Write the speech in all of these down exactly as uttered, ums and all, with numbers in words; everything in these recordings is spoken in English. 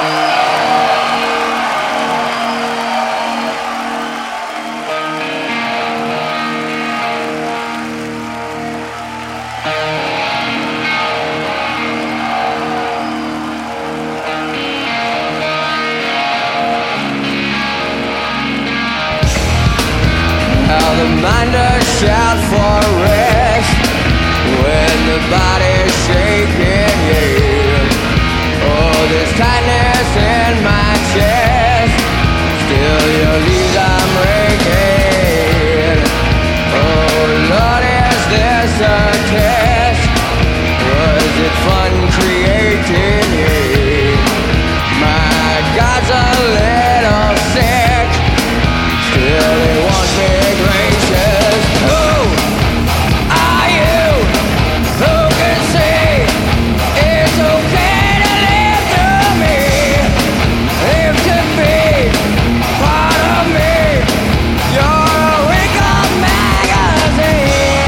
The mind does shout for rest when the body's shaking, yeah. Oh, there's tightness in my chest, still your leaves I'm breaking. Oh Lord, is this a test? Was it fun creating, yeah? My God's a little sick, still he wants me gracious. Who are you? Who can see it's okay to live through me? Live to be part of me. You're a wrinkled magazine.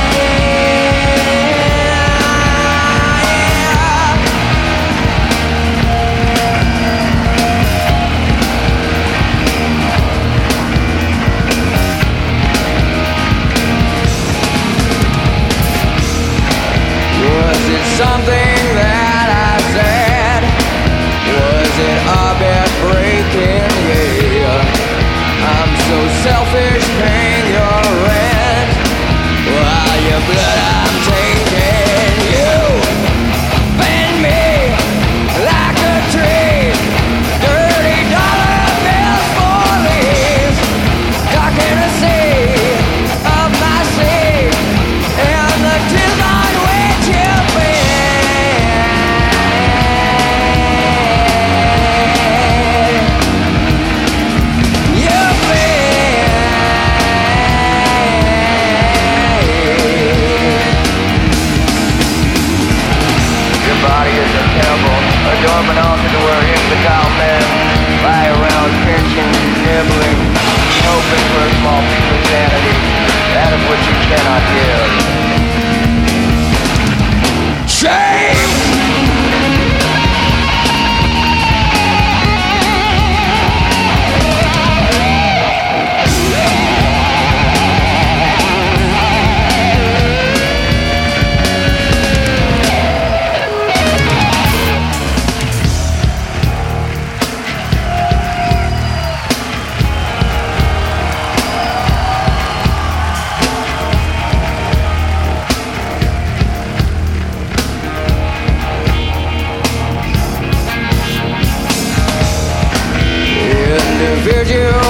Was it something that I said? Was it a bit breaking? Yeah. I'm so selfish, paying your rent while your blood I'm taking. You bend me like a tree, dirty dollar bills for leaves, stuck in a sea of my sea, and the tears on which you've been. You've been. Your body is a temple, a dormant altar to where infidel men lie around pinching, nibbling, hoping for a small piece of sanity, that of which you cannot give. Shame! Individual